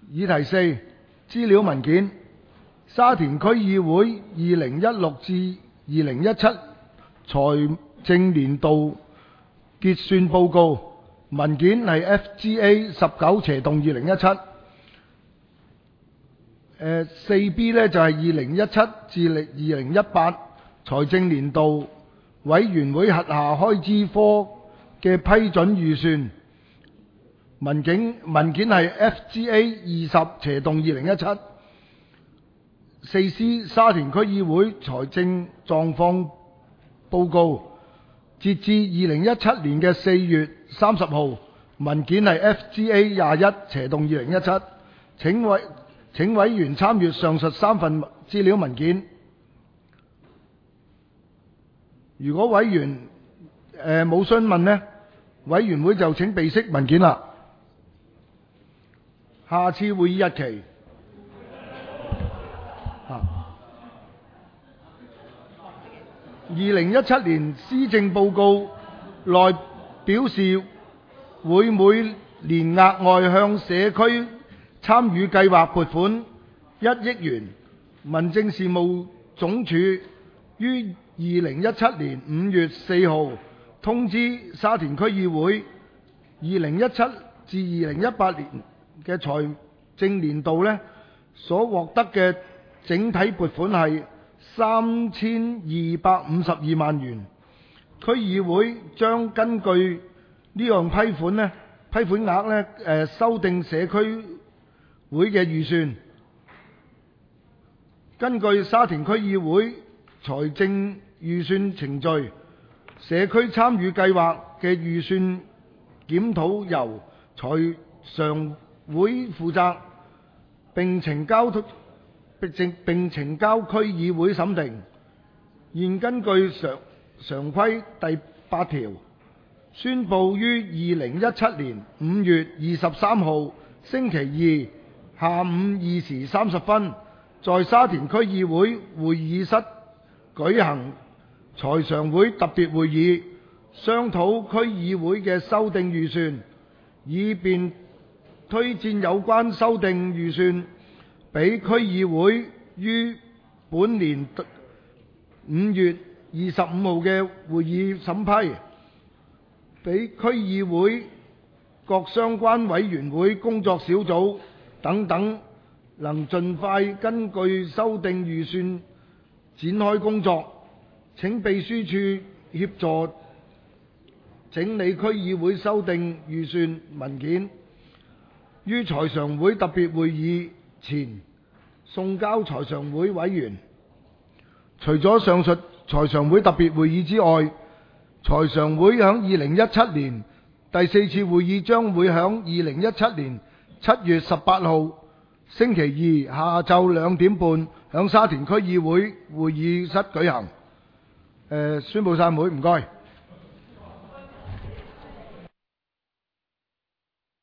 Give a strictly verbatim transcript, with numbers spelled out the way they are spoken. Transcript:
議題四資料文件，沙田區議會二零一六至二零一七財政年度結算報告，文件係 F G A 十九斜洞二零一七。誒四 B 呢就係二零一七至二零一八財政年度委員會轄下開支科嘅批准預算。文件文件係 F G A 二十斜洞二零一七。四 C 沙田區議會財政狀況報告，截至二零一七年嘅四月三十號，文件係 F G A 廿一斜洞二零一七。請委請委員參閱上述三份資料文件。如果委員誒冇詢問呢，委員會就請備悉文件啦。下次會議日期。二零一七年施政報告內表示，會每年額外向社區參與計劃撥款一億元。民政事務總署於二零一七年五月四號通知沙田區議會，二零一七至二零一八年嘅財政年度呢所獲得嘅整體撥款係三千二百五十二萬元。區議會將根據呢樣批款呢批款額呢誒修訂社區會嘅預算。根據沙田區議會財政預算程序，社區參與計劃嘅預算檢討由財常會負責，並呈交並呈交區議會審定。現根據常常規第八條，宣布於二零一七年五月二十三號星期二下午二時三十分，在沙田區議會會議室舉行財常會特別會議，商討區議會嘅修訂預算，以便推薦有關修訂預算俾區議會於本年五月二十五號嘅會議審批，俾區議會各相關委員會工作小組等等能盡快根據修訂預算展開工作。請秘書處協助整理區議會修訂預算文件，於財常會特別會議前送交財常會委員。除咗上述財常會特別會議之外，財常會響二零一七年第四次會議將會響二零一七年七月十八號星期二下晝兩點半響沙田區議會會議室舉行。誒、呃，宣佈散會，唔該。